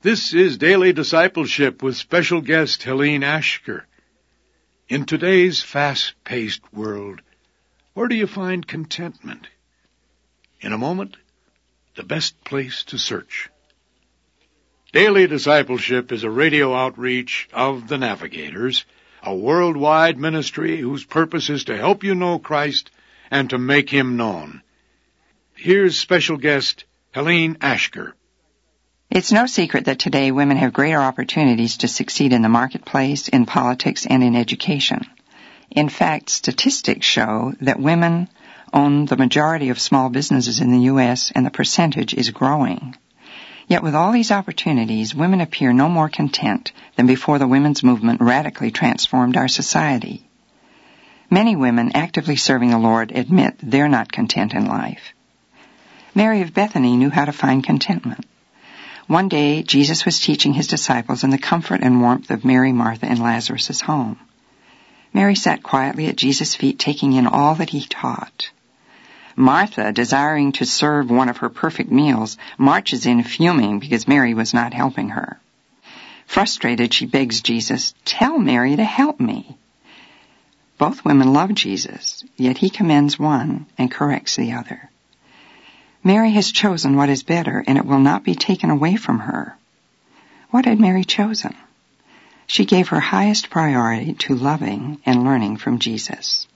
This is Daily Discipleship with special guest Helene Ashker. In today's fast-paced world, where do you find contentment? In a moment, the best place to search. Daily Discipleship is a radio outreach of the Navigators, a worldwide ministry whose purpose is to help you know Christ and to make Him known. Here's special guest Helene Ashker. It's no secret that today women have greater opportunities to succeed in the marketplace, in politics, and in education. In fact, statistics show that women own the majority of small businesses in the U.S., and the percentage is growing. Yet with all these opportunities, women appear no more content than before the women's movement radically transformed our society. Many women actively serving the Lord admit they're not content in life. Mary of Bethany knew how to find contentment. One day, Jesus was teaching his disciples in the comfort and warmth of Mary, Martha, and Lazarus' home. Mary sat quietly at Jesus' feet, taking in all that he taught. Martha, desiring to serve one of her perfect meals, marches in fuming because Mary was not helping her. Frustrated, she begs Jesus, "Tell Mary to help me." Both women love Jesus, yet he commends one and corrects the other. Mary has chosen what is better, and it will not be taken away from her. What had Mary chosen? She gave her highest priority to loving and learning from Jesus.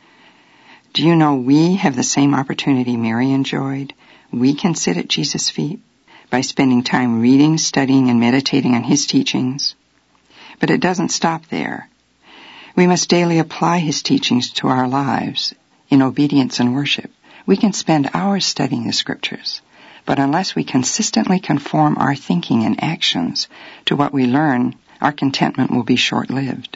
Do you know we have the same opportunity Mary enjoyed? We can sit at Jesus' feet by spending time reading, studying, and meditating on his teachings. But it doesn't stop there. We must daily apply his teachings to our lives in obedience and worship. We can spend hours studying the Scriptures, but unless we consistently conform our thinking and actions to what we learn, our contentment will be short-lived.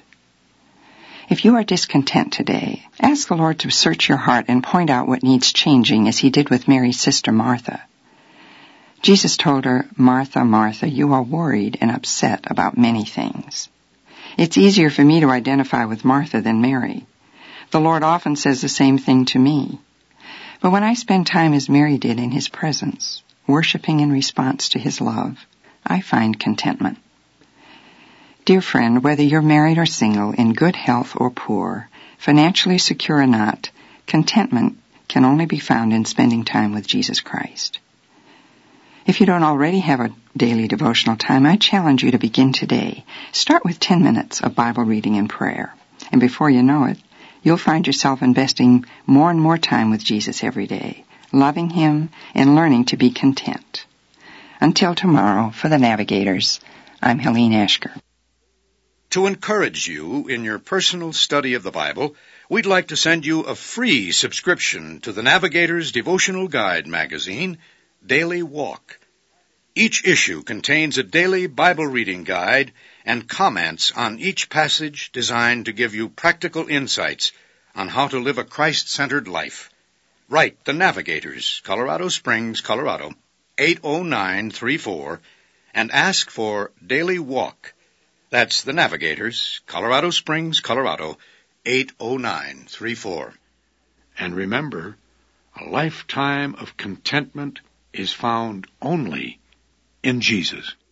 If you are discontent today, ask the Lord to search your heart and point out what needs changing, as he did with Mary's sister Martha. Jesus told her, "Martha, Martha, you are worried and upset about many things." It's easier for me to identify with Martha than Mary. The Lord often says the same thing to me. But when I spend time as Mary did in his presence, worshiping in response to his love, I find contentment. Dear friend, whether you're married or single, in good health or poor, financially secure or not, contentment can only be found in spending time with Jesus Christ. If you don't already have a daily devotional time, I challenge you to begin today. Start with 10 minutes of Bible reading and prayer, and before you know it, you'll find yourself investing more and more time with Jesus every day, loving him and learning to be content. Until tomorrow, for the Navigators, I'm Helene Ashker. To encourage you in your personal study of the Bible, we'd like to send you a free subscription to the Navigators Devotional Guide magazine, Daily Walk. Each issue contains a daily Bible reading guide and comments on each passage designed to give you practical insights on how to live a Christ-centered life. Write the Navigators, Colorado Springs, Colorado, 80934, and ask for Daily Walk. That's the Navigators, Colorado Springs, Colorado, 80934. And remember, a lifetime of contentment is found only in Jesus.